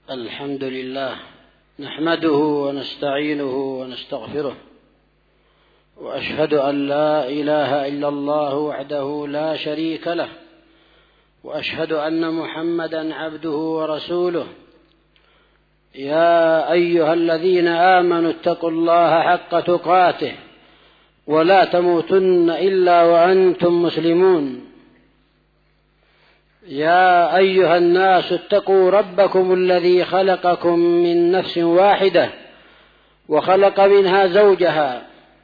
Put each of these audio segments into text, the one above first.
الحمد لله نحمده ونستعينه ونستغفره، وأشهد أن لا إله إلا الله وحده لا شريك له، وأشهد أن محمدا عبده ورسوله. يا أيها الذين آمنوا اتقوا الله حق تقاته ولا تموتن إلا وأنتم مسلمون. يا أيها الناس اتقوا ربكم الذي خلقكم من نفس واحدة وخلق منها زوجها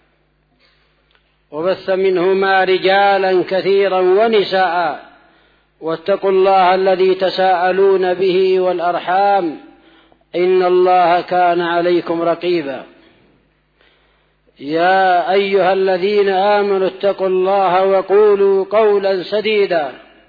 وبث منهما رجالا كثيرا ونساء، واتقوا الله الذي تساءلون به والأرحام إن الله كان عليكم رقيبا. يا أيها الذين آمنوا اتقوا الله وقولوا قولا سديدا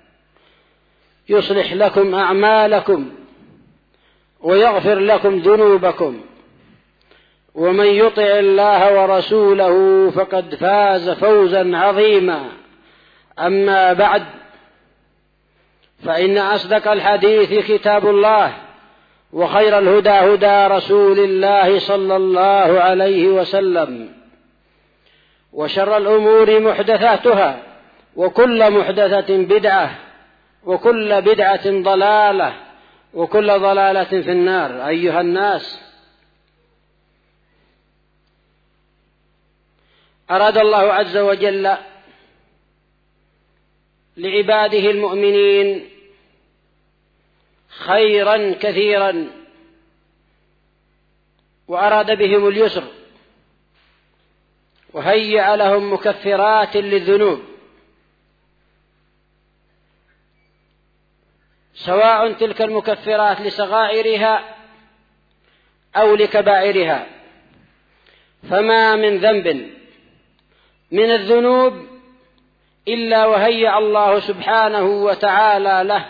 يصلح لكم أعمالكم ويغفر لكم ذنوبكم، ومن يطع الله ورسوله فقد فاز فوزا عظيما. أما بعد، فإن أصدق الحديث كتاب الله، وخير الهدى هدى رسول الله صلى الله عليه وسلم، وشر الأمور محدثاتها، وكل محدثة بدعة، وكل بدعة ضلالة، وكل ضلالة في النار. أيها الناس، أراد الله عز وجل لعباده المؤمنين خيرا كثيرا، وأراد بهم اليسر، وهيأ لهم مكفرات للذنوب، سواء تلك المكفرات لصغائرها أو لكبائرها. فما من ذنب من الذنوب إلا وهيأ الله سبحانه وتعالى له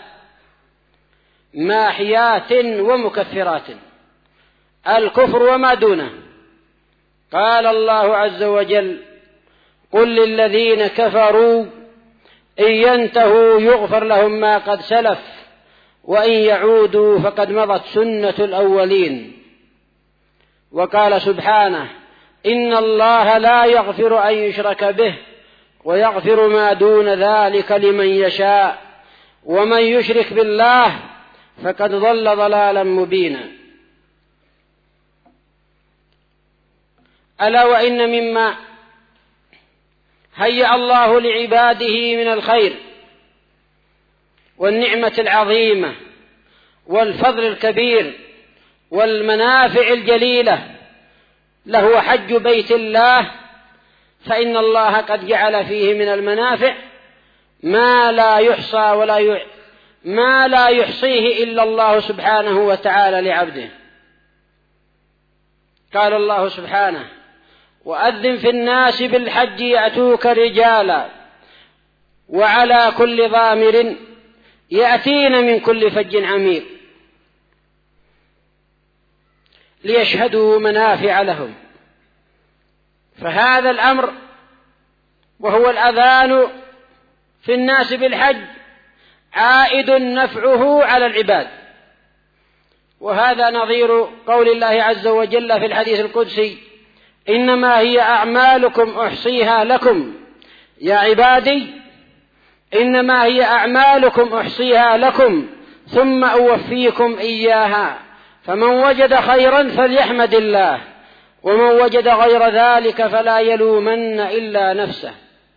ماحيات ومكفرات، الكفر وما دونه. قال الله عز وجل: قل للذين كفروا إن ينتهوا يغفر لهم ما قد سلف وإن يعودوا فقد مضت سنة الأولين. وقال سبحانه: إن الله لا يغفر أن يشرك به ويغفر ما دون ذلك لمن يشاء ومن يشرك بالله فقد ضل ضلالا مبينا. ألا وإن مما هيأ الله لعباده من الخير والنعمة العظيمة والفضل الكبير والمنافع الجليلة له حج بيت الله، فإن الله قد جعل فيه من المنافع ما لا يحصيه إلا الله سبحانه وتعالى لعبده. قال الله سبحانه: وأذن في الناس بالحج يأتوك رجالا وعلى كل ضامر يأتين من كل فج عميق ليشهدوا منافع لهم. فهذا الأمر وهو الأذان في الناس بالحج عائد نفعه على العباد، وهذا نظير قول الله عز وجل في الحديث القدسي: إنما هي أعمالكم أحصيها لكم يا عبادي، إنما هي أعمالكم أحصيها لكم ثم أوفيكم إياها، فمن وجد خيرا فليحمد الله، ومن وجد غير ذلك فلا يلومن إلا نفسه.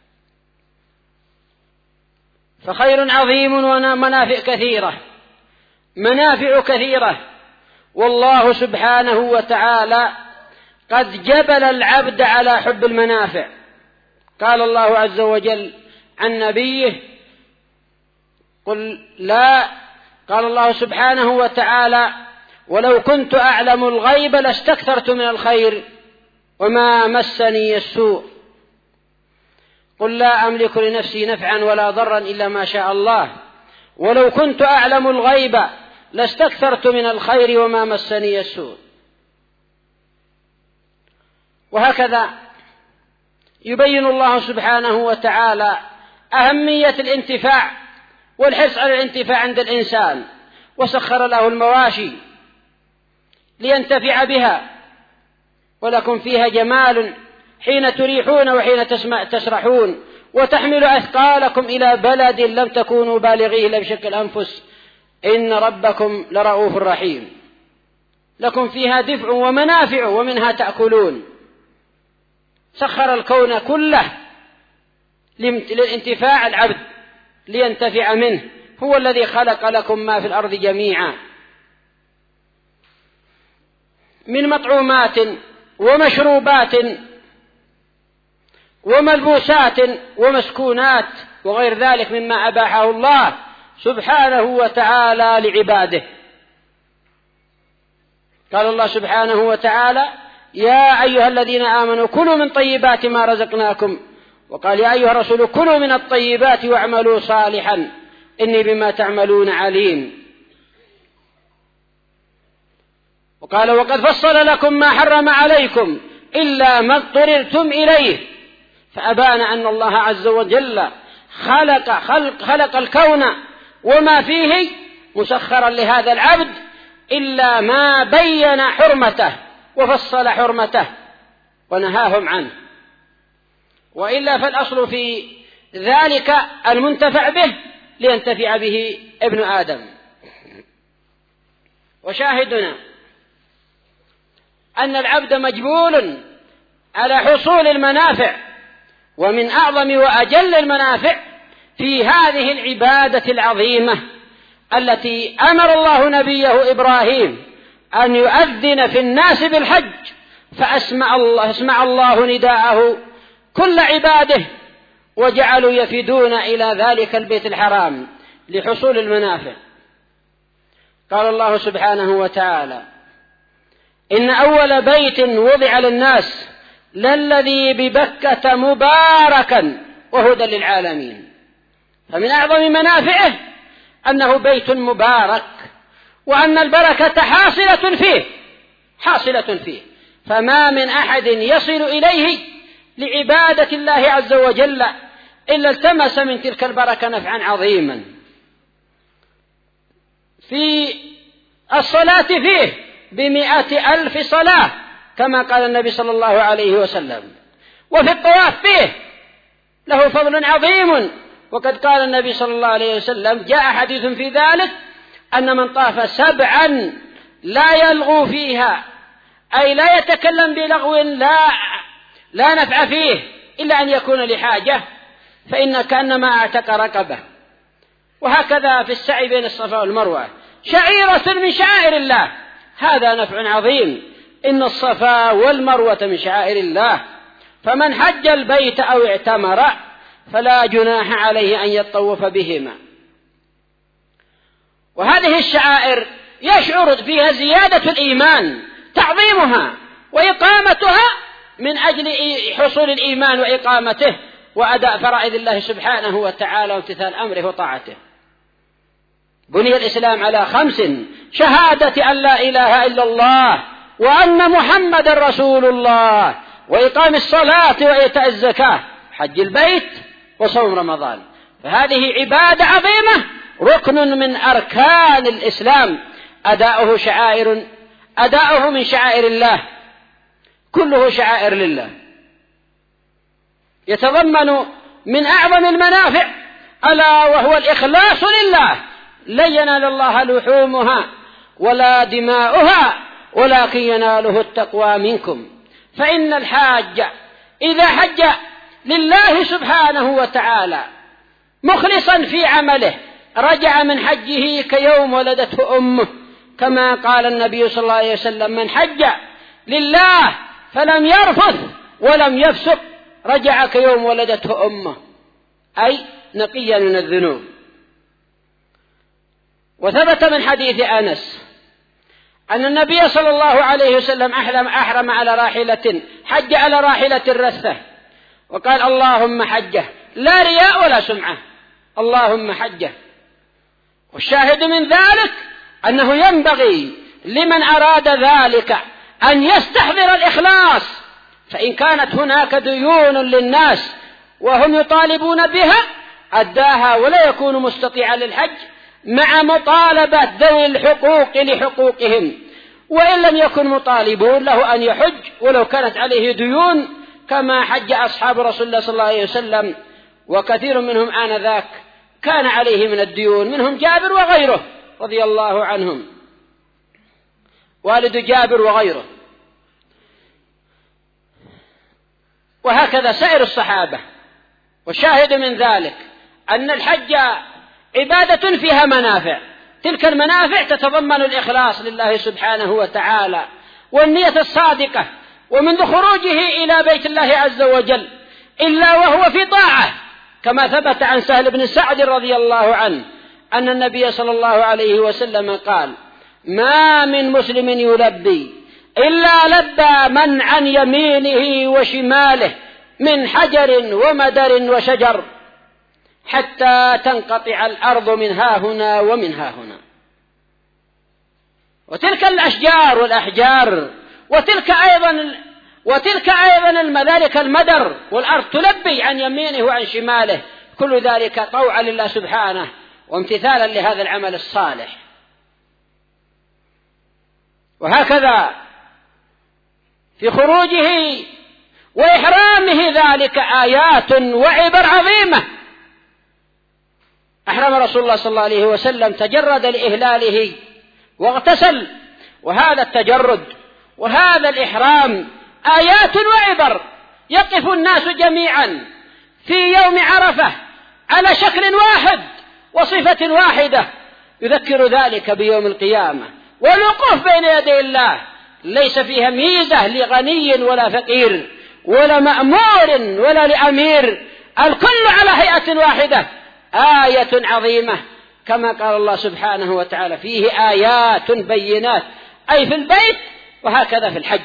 فخير عظيم ومنافع كثيرة، منافع كثيرة، والله سبحانه وتعالى قد جبل العبد على حب المنافع. قال الله عز وجل عن نبيه: قال الله سبحانه وتعالى: ولو كنت أعلم الغيب لاستكثرت من الخير وما مسني السوء، قل لا أملك لنفسي نفعا ولا ضرا إلا ما شاء الله، ولو كنت أعلم الغيب لاستكثرت من الخير وما مسني السوء. وهكذا يبين الله سبحانه وتعالى أهمية الانتفاع والحرص على الانتفاع عند الإنسان، وسخر له المواشي لينتفع بها، ولكم فيها جمال حين تريحون وحين تسرحون، وتحمل أثقالكم إلى بلد لم تكونوا بالغيه إلا بشق الأنفس إن ربكم لرؤوف رحيم. لكم فيها دفع ومنافع ومنها تأكلون. سخر الكون كله للانتفاع العبد لينتفع منه. هو الذي خلق لكم ما في الأرض جميعا من مطعومات ومشروبات وملبوسات ومسكونات وغير ذلك مما أباحه الله سبحانه وتعالى لعباده. قال الله سبحانه وتعالى: يا أيها الذين آمنوا كلوا من طيبات ما رزقناكم، وقال: يا أيها الرسول كلوا من الطيبات واعملوا صالحا إني بما تعملون عليم. وقال: وقد فصل لكم ما حرم عليكم إلا ما اضطررتم إليه. فأبان أن الله عز وجل خلق الكون وما فيه مسخرا لهذا العبد إلا ما بين حرمته وفصل حرمته ونهاهم عنه، وإلا فالأصل في ذلك المنتفع به لينتفع به ابن آدم. وشاهدنا أن العبد مجبول على حصول المنافع، ومن أعظم وأجل المنافع في هذه العبادة العظيمة التي أمر الله نبيه إبراهيم أن يؤذن في الناس بالحج، فأسمع الله نداءه كل عباده، وجعلوا يفدون إلى ذلك البيت الحرام لحصول المنافع. قال الله سبحانه وتعالى: إن أول بيت وضع للناس للذي ببكة مباركا وهدى للعالمين. فمن أعظم منافعه أنه بيت مبارك، وأن البركة حاصلة فيه، فما من أحد يصل إليه لعبادة الله عز وجل إلا التمس من تلك البركة نفعا عظيما. في الصلاة فيه 100,000 صلاة كما قال النبي صلى الله عليه وسلم، وفي الطواف فيه له فضل عظيم، وقد قال النبي صلى الله عليه وسلم: جاء حديث في ذلك أن من طاف 7 لا يلغو فيها، أي لا يتكلم بلغو لا نفع فيه إلا أن يكون لحاجة، فإن كأنما اعتق رقبة. وهكذا في السعي بين الصفا والمروة شعيرة من شعائر الله، هذا نفع عظيم. إن الصفا والمروة من شعائر الله، فمن حج البيت أو اعتمر فلا جناح عليه أن يطوف بهما. وهذه الشعائر يشعر فيها زيادة الإيمان، تعظيمها وإقامتها من أجل حصول الإيمان وإقامته وأداء فرائض الله سبحانه وتعالى وامتثال أمره وطاعته. بني الإسلام على 5: شهادة أن لا إله إلا الله وأن محمد رسول الله، وإقام الصلاة وإيتاء الزكاة، حج البيت، وصوم رمضان. فهذه عبادة عظيمة، ركن من أركان الإسلام، أداؤه من شعائر الله، كله شعائر لله. يتضمن من أعظم المنافع ألا وهو الإخلاص لله. لن ينال الله لحومها ولا دماؤها ولكن يناله التقوى منكم. فإن الحاج إذا حج لله سبحانه وتعالى مخلصا في عمله رجع من حجه كيوم ولدته أمه، كما قال النبي صلى الله عليه وسلم: من حج لله فلم يرفث ولم يفسق رجع كيوم ولدته أمه، أي نقيا من الذنوب. وثبت من حديث أنس أن النبي صلى الله عليه وسلم أحرم على راحلة، حج على راحلة رثة، وقال: اللهم حجه، لا رياء ولا سمعة، اللهم حجه. والشاهد من ذلك أنه ينبغي لمن أراد ذلك أن يستحضر الإخلاص، فإن كانت هناك ديون للناس وهم يطالبون بها أداها ولا يكون مستطيعا للحج، مع مطالبة ذوي الحقوق لحقوقهم، وإن لم يكن مطالبون له أن يحج ولو كانت عليه ديون، كما حج أصحاب رسول الله صلى الله عليه وسلم، وكثير منهم آنذاك كان عليه من الديون، منهم جابر وغيره رضي الله عنهم، والد جابر وغيره، وهكذا سائر الصحابة. والشاهد من ذلك أن الحج عبادة فيها منافع، تلك المنافع تتضمن الإخلاص لله سبحانه وتعالى والنية الصادقة، ومنذ خروجه إلى بيت الله عز وجل إلا وهو في طاعة، كما ثبت عن سهل بن سعد رضي الله عنه أن النبي صلى الله عليه وسلم قال: ما من مسلم يلبي إلا لبى من عن يمينه وشماله من حجر ومدر وشجر حتى تنقطع الأرض من ها هنا ومن ها هنا. وتلك الأشجار والأحجار وتلك أيضا ذلك المدر والأرض تلبي عن يمينه وعن شماله، كل ذلك طوعا لله سبحانه وامتثالا لهذا العمل الصالح. وهكذا في خروجه وإحرامه ذلك آيات وعبر عظيمة. أحرم رسول الله صلى الله عليه وسلم، تجرد لإهلاله واغتسل، وهذا التجرد وهذا الإحرام آيات وعبر. يقف الناس جميعا في يوم عرفة على شكل واحد وصفة واحدة، يذكر ذلك بيوم القيامة، والوقوف بين يدي الله ليس فيها ميزة لغني ولا فقير ولا مأمور ولا لأمير، الكل على هيئة واحدة، آية عظيمة، كما قال الله سبحانه وتعالى: فيه آيات بينات، أي في البيت، وهكذا في الحج.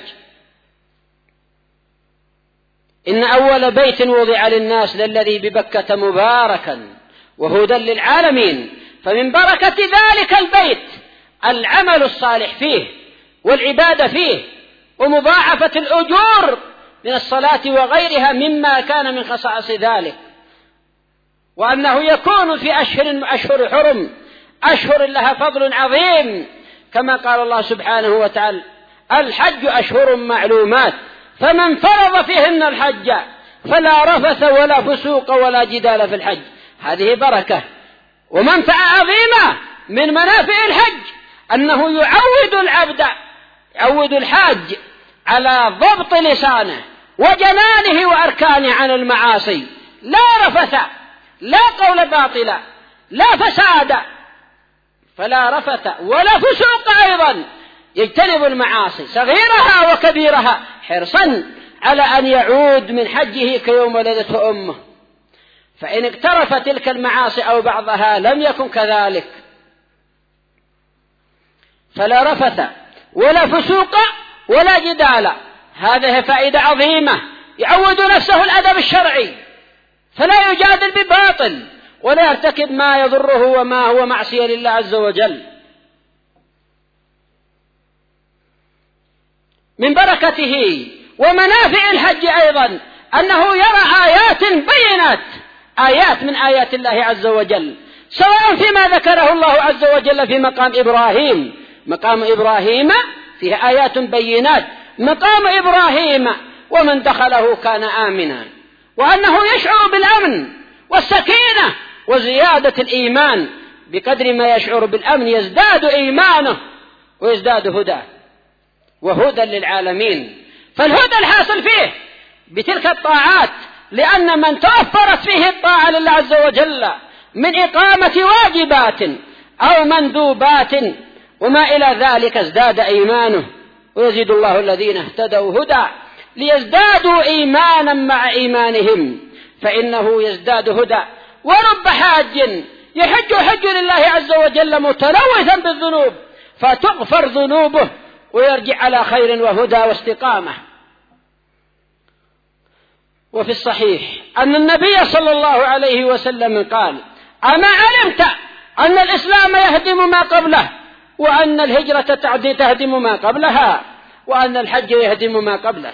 إن أول بيت وضع للناس للذي ببكة مباركا وهدى للعالمين، فمن بركة ذلك البيت العمل الصالح فيه والعبادة فيه ومضاعفة الأجور من الصلاة وغيرها مما كان من خصائص ذلك، وأنه يكون في أشهر حرم، أشهر لها فضل عظيم، كما قال الله سبحانه وتعالى: الحج أشهر معلومات فمن فرض فيهن الحج فلا رفث ولا فسوق ولا جدال في الحج. هذه بركة ومنفعة عظيمة من منافع الحج، أنه يعود الحاج على ضبط لسانه وجنانه وأركانه عن المعاصي، لا رفث، لا قول باطلا، لا فساد، فلا رفث ولا فسوق، أيضا يجتنب المعاصي صغيرها وكبيرها حرصا على أن يعود من حجه كيوم ولدته أمه. فإن اقترف تلك المعاصي أو بعضها لم يكن كذلك، فلا رفث ولا فسوق ولا جدال. هذه فائدة عظيمة، يعود نفسه الأدب الشرعي، فلا يجادل بباطل ولا يرتكب ما يضره وما هو معصية لله عز وجل. من بركته ومنافع الحج أيضا أنه يرى آيات بينات، آيات من آيات الله عز وجل، سواء فيما ذكره الله عز وجل في مقام إبراهيم فيه آيات بينات، مقام إبراهيم ومن دخله كان آمنا، وأنه يشعر بالأمن والسكينة وزيادة الإيمان، بقدر ما يشعر بالأمن يزداد إيمانه ويزداد هداه وهدى للعالمين. فالهدى الحاصل فيه بتلك الطاعات، لأن من توفرت فيه الطاعة لله عز وجل من إقامة واجبات أو مندوبات وما إلى ذلك ازداد إيمانه، ويزيد الله الذين اهتدوا هدى ليزدادوا إيمانا مع إيمانهم، فإنه يزداد هدى. ورب حاج يحج لله عز وجل متلوثا بالذنوب فتغفر ذنوبه ويرجع على خير وهدى واستقامة. وفي الصحيح أن النبي صلى الله عليه وسلم قال: أما علمت أن الإسلام يهدم ما قبله، وأن الهجرة تهدم ما قبلها، وأن الحج يهدم ما قبله.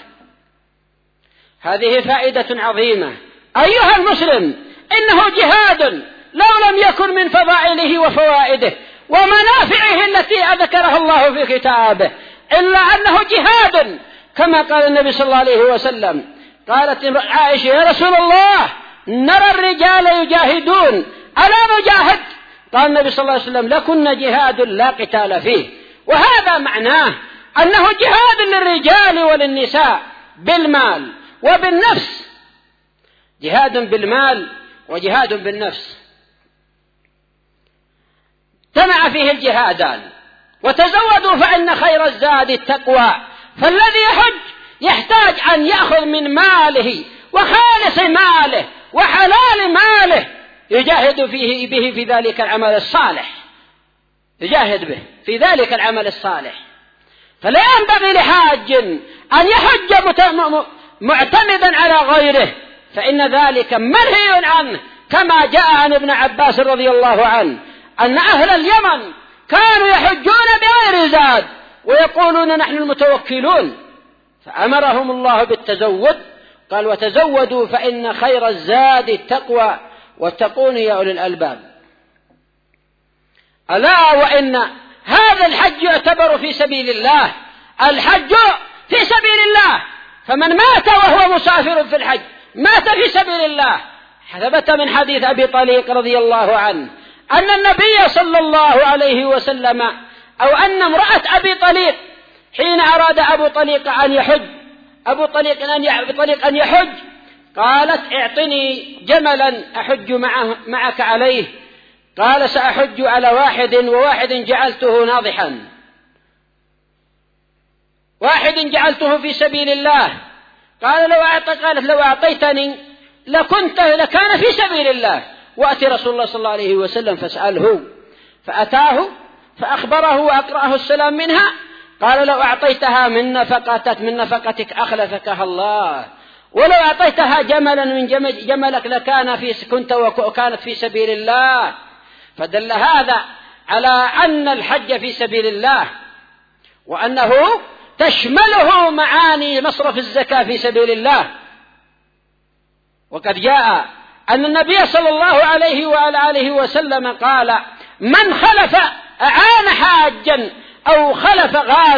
هذه فائدة عظيمة أيها المسلم، إنه جهاد لو لم يكن من فضائله وفوائده ومنافعه التي ذكرها الله في كتابه إلا أنه جهاد، كما قال النبي صلى الله عليه وسلم. قالت عائشة: يا رسول الله، نرى الرجال يجاهدون ألا نجاهد؟ قال النبي صلى الله عليه وسلم: لكن جهاد لا قتال فيه. وهذا معناه أنه جهاد للرجال وللنساء بالمال وبالنفس، جهاد بالمال وجهاد بالنفس، جمع فيه الجهادان. وتزودوا فإن خير الزاد التقوى. فالذي يحج يحتاج أن يأخذ من ماله وخالص ماله وحلال ماله يجاهد به في ذلك العمل الصالح، يجاهد به في ذلك العمل الصالح. فلا ينبغي لحاج أن يحج معتمدا على غيره، فإن ذلك منهي عنه، كما جاء عن ابن عباس رضي الله عنه أن أهل اليمن كانوا يحجون بغير زاد ويقولون: نحن المتوكلون، فأمرهم الله بالتزود. قال: وتزودوا فإن خير الزاد التقوى واتقون يا أولي الألباب. ألا وإن هذا الحج يعتبر في سبيل الله، الحج في سبيل الله، فمن مات وهو مسافر في الحج مات في سبيل الله. ثبت من حديث أبي طليق رضي الله عنه أن النبي صلى الله عليه وسلم أو أن امرأة أبي طليق حين أراد أبو طليق أن يحج قالت: اعطني جملا أحج معك عليه. قال: سأحج على واحد جعلته ناضحا، واحد جعلته في سبيل الله. قالت: لو أعطيتني لكان في سبيل الله. وأتي رسول الله صلى الله عليه وسلم فسأله، فأتاه فأخبره وأقرأه السلام منها. قال: لو أعطيتها من نفقتك أخلفكها الله، ولو أعطيتها جملا من جملك كانت في سبيل الله. فدل هذا على أن الحج في سبيل الله، وأنه تشمله معاني مصرف الزكاة في سبيل الله. وقد جاء أن النبي صلى الله عليه وآله وسلم قال: من أعان حاجا أو خلف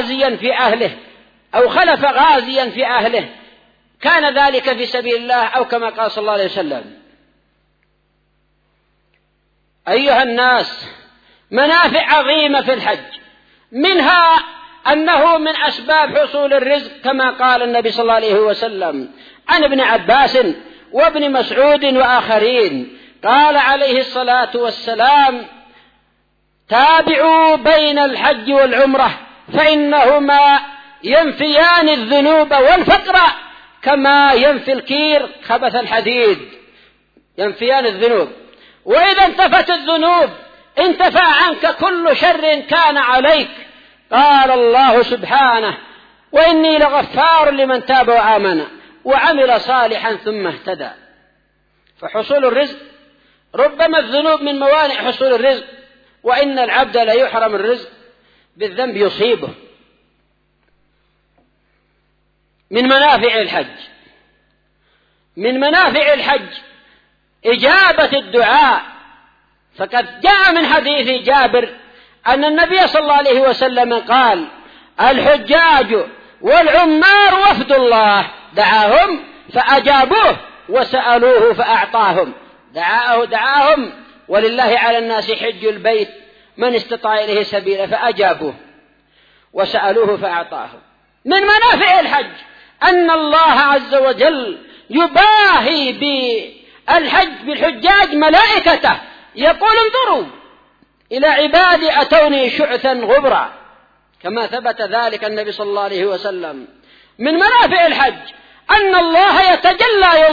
غازيا في أهله كان ذلك في سبيل الله، أو كما قال صلى الله عليه وسلم. أيها الناس، منافع عظيمة في الحج، منها أنه من أسباب حصول الرزق، كما قال النبي صلى الله عليه وسلم عن ابن عباس وابن مسعود وآخرين. قال عليه الصلاة والسلام: تابعوا بين الحج والعمرة فإنهما ينفيان الذنوب والفقر كما ينفي الكير خبث الحديد. ينفيان الذنوب، وإذا انتفت الذنوب انتفى عنك كل شر كان عليك. قال الله سبحانه: وإني لغفار لمن تاب وآمن وعمل صالحا ثم اهتدى. فحصول الرزق، ربما الذنوب من موانع حصول الرزق، وإن العبد لا يحرم الرزق بالذنب يصيبه. من منافع الحج إجابة الدعاء. فقد جاء من حديث جابر أن النبي صلى الله عليه وسلم قال: الحجاج والعمار وفد الله، دعاهم فأجابوه وسألوه فأعطاهم. دعاهم ولله على الناس حج البيت من استطاع إليه سبيلا، فأجابوه وسألوه فأعطاهم. من منافع الحج أن الله عز وجل يباهي بالحجاج ملائكته، يقول: انظروا إلى عبادي أتوني شعثا غبرا، كما ثبت ذلك النبي صلى الله عليه وسلم. من منافع الحج أن الله يتجلى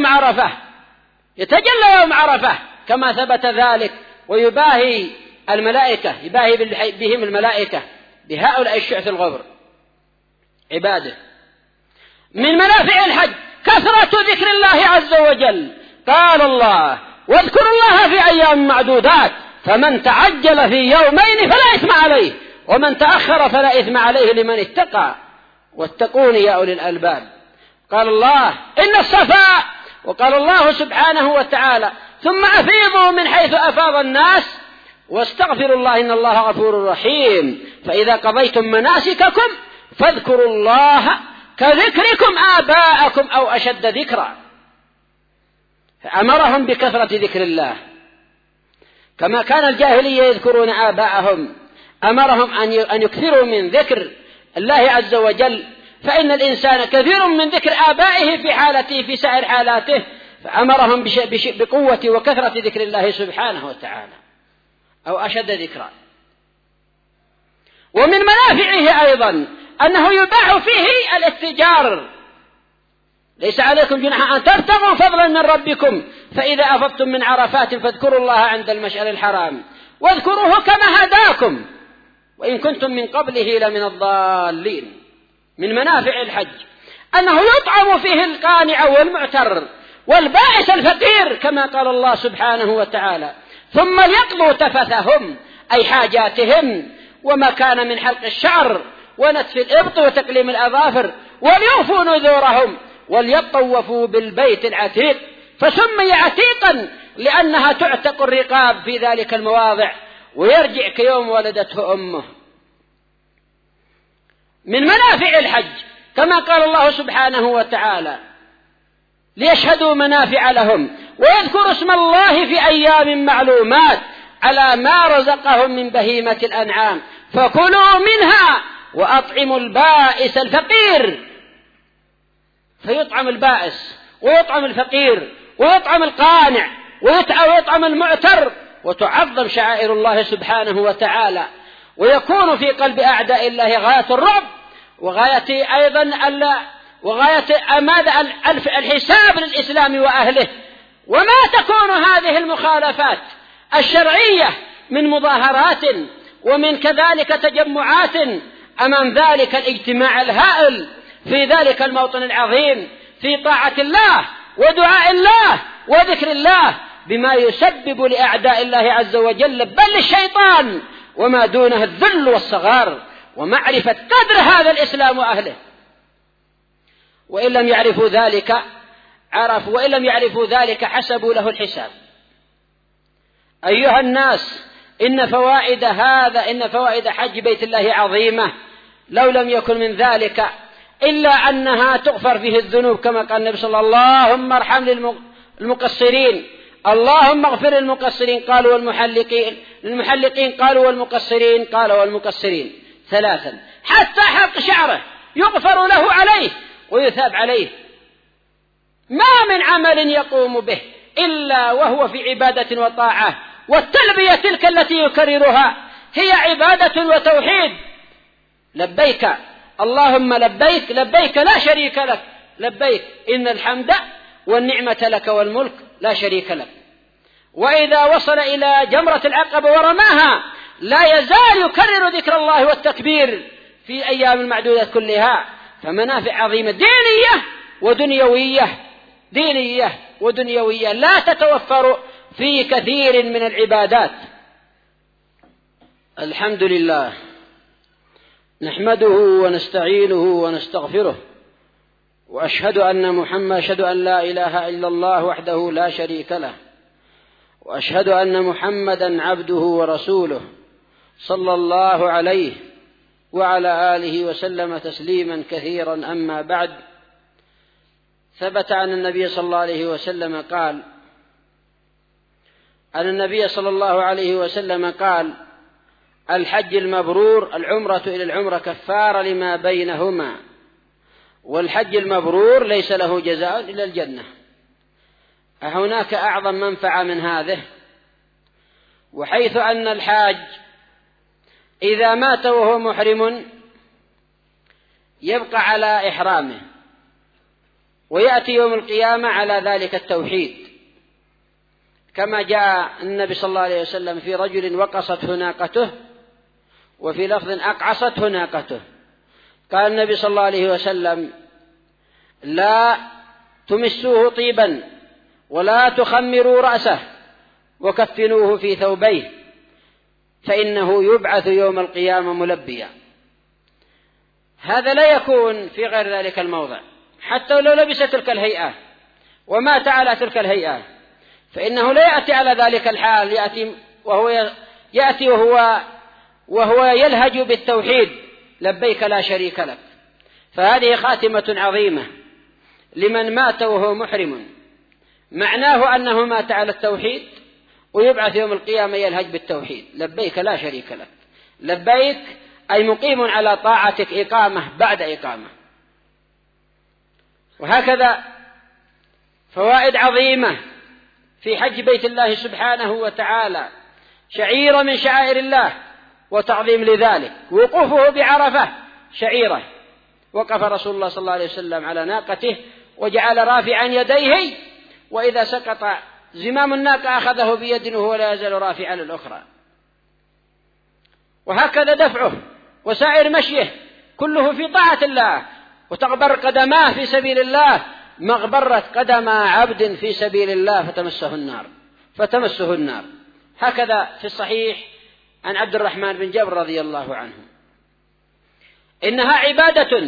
يوم عرفة كما ثبت ذلك، ويباهي الملائكة، يباهي بهم الملائكة بهؤلاء الشعث الغبر عباده. من منافع الحج كثرة ذكر الله عز وجل. قال الله: واذكروا الله في أيام معدودات، فمن تعجل في يومين فلا إثم عليه، ومن تأخر فلا إثم عليه لمن اتقى، واتقون يا أولي الألباب. قال الله: إن الصفا، وقال الله سبحانه وتعالى: ثم أفيضوا من حيث أفاض الناس واستغفروا الله إن الله غفور رحيم. فإذا قضيتم مناسككم فاذكروا الله كذكركم آباءكم أو أشد ذكرا. فأمرهم بكثرة ذكر الله كما كان الجاهلية يذكرون آباءهم، أمرهم أن يكثروا من ذكر الله عز وجل، فإن الإنسان كثير من ذكر آبائه في حالته في سائر حالاته، فأمرهم بقوة وكثرة ذكر الله سبحانه وتعالى أو أشد ذكرا. ومن منافعه أيضا أنه يباح فيه الاتجار، ليس عليكم جناح أن تبتغوا فضلا من ربكم فإذا أفضتم من عرفات فاذكروا الله عند المشعر الحرام واذكروه كما هداكم وإن كنتم من قبله لمن الضالين. من منافع الحج أنه يطعم فيه القانع والمعتر والبائس الفقير كما قال الله سبحانه وتعالى: ثم ليقضوا تفثهم أي حاجاتهم وما كان من حلق الشعر ونتف الإبط وتقليم الأظافر وليوفوا نذورهم وليطوفوا بالبيت العتيق، فسمي عتيقا لأنها تعتق الرقاب في ذلك المواضع ويرجع كيوم ولدته أمه. من منافع الحج كما قال الله سبحانه وتعالى: ليشهدوا منافع لهم ويذكروا اسم الله في أيام معلومات على ما رزقهم من بهيمة الأنعام فكلوا منها وأطعموا البائس الفقير. فيطعم البائس ويطعم الفقير ويطعم القانع ويطعم المعتر، وتعظم شعائر الله سبحانه وتعالى، ويكون في قلب أعداء الله غاية الرعب وغاية أيضا الحساب للإسلام وأهله. وما تكون هذه المخالفات الشرعية من مظاهرات ومن كذلك تجمعات أمام ذلك الاجتماع الهائل في ذلك الموطن العظيم في طاعة الله ودعاء الله وذكر الله، بما يسبب لأعداء الله عز وجل بل للشيطان وما دونه الذل والصغار ومعرفة قدر هذا الإسلام وأهله. وإن لم يعرفوا ذلك حسبوا له الحساب. أيها الناس، إن فوائد حج بيت الله عظيمة، لو لم يكن من ذلك إلا أنها تغفر فيه الذنوب كما قال النبي صلى الله عليه وسلم: اللهم ارحم للمقصرين، اللهم اغفر للمقصرين، قالوا للمحلقين قالوا والمقصرين، قال والمقصرين ثلاثا، حتى حلق شعره يغفر له عليه ويثاب عليه. ما من عمل يقوم به إلا وهو في عبادة وطاعة، والتلبية تلك التي يكررها هي عبادة وتوحيد. لبيك اللهم لبيك، لبيك لا شريك لك، لبيك إن الحمد والنعمة لك والملك لا شريك لك. وإذا وصل إلى جمرة العقبة ورماها لا يزال يكرر ذكر الله والتكبير في أيام المعدودات كلها. فمنافع عظيمة دينية ودنيوية لا تتوفر في كثير من العبادات. الحمد لله، نحمده ونستعينه ونستغفره، وأشهد أن لا إله إلا الله وحده لا شريك له، وأشهد أن محمدا عبده ورسوله صلى الله عليه وعلى آله وسلم تسليما كثيرا. أما بعد، ثبت عن النبي صلى الله عليه وسلم قال: الحج المبرور العمرة إلى العمرة كفارة لما بينهما، والحج المبرور ليس له جزاء إلا الجنة. أهناك أعظم منفعة من هذه؟ وحيث أن الحاج إذا مات وهو محرم يبقى على إحرامه ويأتي يوم القيامة على ذلك التوحيد، كما جاء النبي صلى الله عليه وسلم في رجل وقصته ناقته، وفي لفظ أقعصته ناقته. قال النبي صلى الله عليه وسلم: لا تمسوه طيبا ولا تخمروا رأسه وكفنوه في ثوبيه فإنه يبعث يوم القيامة ملبيا. هذا لا يكون في غير ذلك الموضع، حتى لو لبس تلك الهيئة ومات على تلك الهيئة، فإنه لا يأتي على ذلك الحال، يأتي وهو يلهج بالتوحيد لبيك لا شريك لك. فهذه خاتمة عظيمة لمن مات وهو محرم، معناه أنه مات على التوحيد ويبعث يوم القيامة يلهج بالتوحيد. لبيك لا شريك لك، لبيك أي مقيم على طاعتك إقامة بعد إقامة. وهكذا فوائد عظيمة في حج بيت الله سبحانه وتعالى، شعيرة من شعائر الله وتعظيم لذلك. وقوفه بعرفة شعيرة، وقف رسول الله صلى الله عليه وسلم على ناقته وجعل رافعا يديه، وإذا سقط زمام الناقة أخذه بيد وهو لا يزال رافعا الأخرى. وهكذا دفعه وسائر مشيه كله في طاعة الله، وتغبر قدماه في سبيل الله مغبرة قدم عبد في سبيل الله فتمسه النار. هكذا في الصحيح عن عبد الرحمن بن جبر رضي الله عنه: إنها عبادة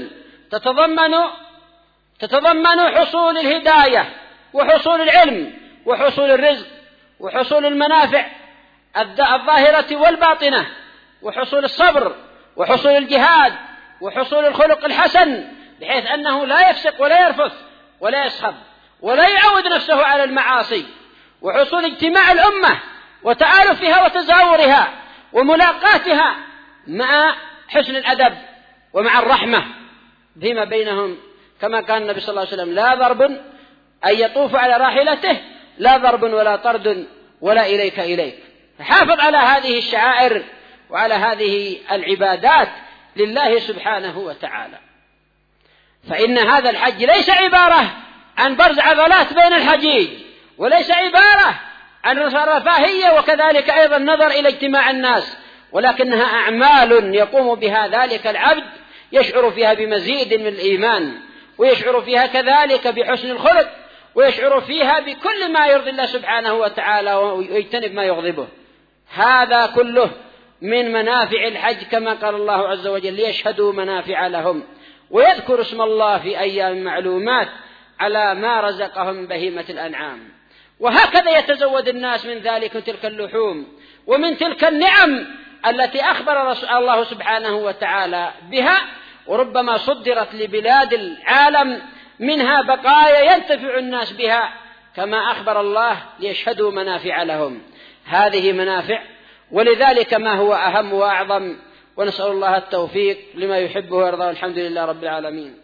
تتضمن حصول الهداية وحصول العلم وحصول الرزق وحصول المنافع الظاهرة والباطنة، وحصول الصبر وحصول الجهاد وحصول الخلق الحسن، بحيث أنه لا يفسق ولا يرفث ولا يسخب ولا يعود نفسه على المعاصي، وحصول اجتماع الأمة وتآلفها وتزاورها وملاقاتها مع حسن الأدب ومع الرحمة فيما بينهم، كما كان النبي صلى الله عليه وسلم: لا ضرب أن يطوف على راحلته، لا ضرب ولا طرد ولا إليك. حافظ على هذه الشعائر وعلى هذه العبادات لله سبحانه وتعالى. فإن هذا الحج ليس عبارة عن برز عضلات بين الحجيج، وليس عبارة عن رفاهية وكذلك أيضا نظر إلى اجتماع الناس، ولكنها أعمال يقوم بها ذلك العبد يشعر فيها بمزيد من الإيمان، ويشعر فيها كذلك بحسن الخلق، ويشعر فيها بكل ما يرضي الله سبحانه وتعالى ويجتنب ما يغضبه. هذا كله من منافع الحج، كما قال الله عز وجل: ليشهدوا منافع لهم ويذكر اسم الله في أيام معلومات على ما رزقهم من بهيمة الأنعام. وهكذا يتزود الناس من ذلك تلك اللحوم ومن تلك النعم التي أخبر الله سبحانه وتعالى بها، وربما صدرت لبلاد العالم منها بقايا ينتفع الناس بها، كما أخبر الله: ليشهدوا منافع لهم. هذه منافع، ولذلك ما هو أهم وأعظم، ونسأل الله التوفيق لما يحبه ويرضاه. الحمد لله رب العالمين.